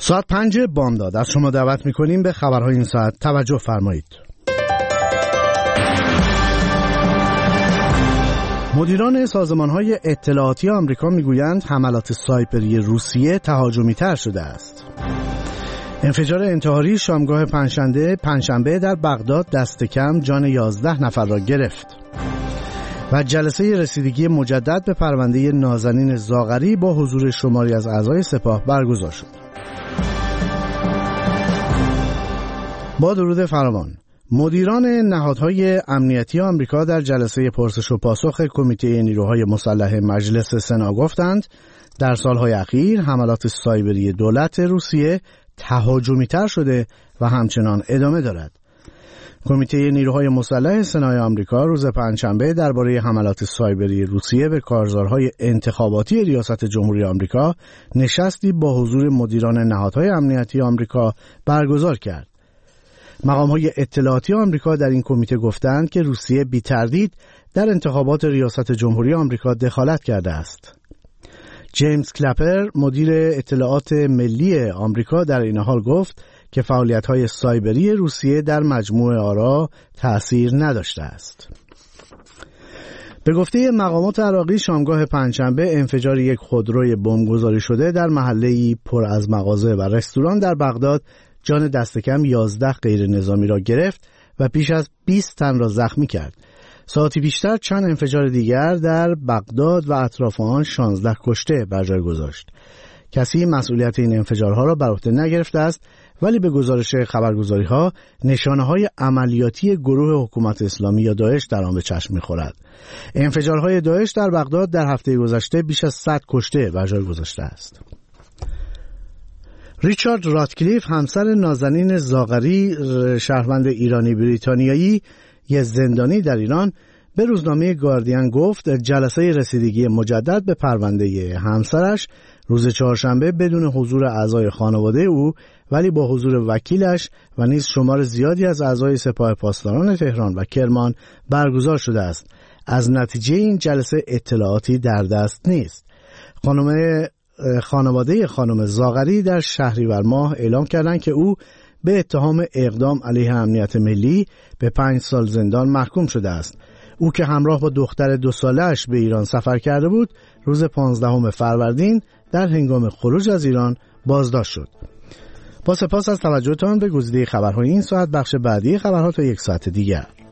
ساعت 5 بامداد از شما دعوت می‌کنیم به خبرهای این ساعت توجه فرمایید. مدیران سازمان‌های اطلاعاتی آمریکا می‌گویند حملات سایبری روسیه تهاجمی‌تر شده است. انفجار انتحاری شامگاه پنجشنبه در بغداد دست کم جان 11 نفر را گرفت. و جلسه رسیدگی مجدد به پرونده نازنین زاغری با حضور شماری از اعضای سپاه برگزار شد. با درود فراوان، مدیران نهادهای امنیتی آمریکا در جلسه پرسش و پاسخ کمیته نیروهای مسلح مجلس سنا گفتند در سالهای اخیر حملات سایبری دولت روسیه تهاجمی‌تر شده و همچنان ادامه دارد. کمیته نیروهای مسلح سنای آمریکا روز پنجشنبه درباره حملات سایبری روسیه به کارزارهای انتخاباتی ریاست جمهوری آمریکا نشستی با حضور مدیران نهادهای امنیتی آمریکا برگزار کرد. مقام‌های اطلاعاتی آمریکا در این کمیته گفتند که روسیه بی تردید در انتخابات ریاست جمهوری آمریکا دخالت کرده است. جیمز کلپر مدیر اطلاعات ملی آمریکا در این حال گفت که فعالیت‌های سایبری روسیه در مجموع آرا تأثیر نداشته است. به گفته مقامات عراقی شامگاه پنجشنبه انفجار یک خودروی بمبگذاری شده در محله‌ای پر از مغازه و رستوران در بغداد جان دست کم 11 غیر نظامی را گرفت و بیش از 20 تن را زخمی کرد. ساعتی پیشتر چند انفجار دیگر در بغداد و اطراف آن 16 کشته بر جای گذاشت. کسی مسئولیت این انفجارها را بر عهده نگرفته است، ولی به گزارش خبرگزاری‌ها نشانه‌های عملیاتی گروه حکومت اسلامی یا داعش در آن به چشم می‌خورد. انفجارهای داعش در بغداد در هفته گذشته بیش از 100 کشته بر جای گذاشته است. ریچارد راتکلیف همسر نازنین زاغری شهروند ایرانی بریتانیایی یک زندانی در ایران به روزنامه گاردین گفت جلسه رسیدگی مجدد به پرونده همسرش روز چهارشنبه بدون حضور اعضای خانواده او ولی با حضور وکیلش و نیز شمار زیادی از اعضای سپاه پاسداران تهران و کرمان برگزار شده است. از نتیجه این جلسه اطلاعاتی در دست نیست. خانواده خانم زاغری در شهریور ماه اعلام کردند که او به اتهام اقدام علیه امنیت ملی به 5 سال زندان محکوم شده است. او که همراه با دختر 2 ساله‌اش به ایران سفر کرده بود، روز 15 فروردین در هنگام خروج از ایران بازداشت شد. با سپاس از توجهتان به گزیده خبرهای این ساعت، بخش بعدی خبرها تا 1 ساعت دیگر.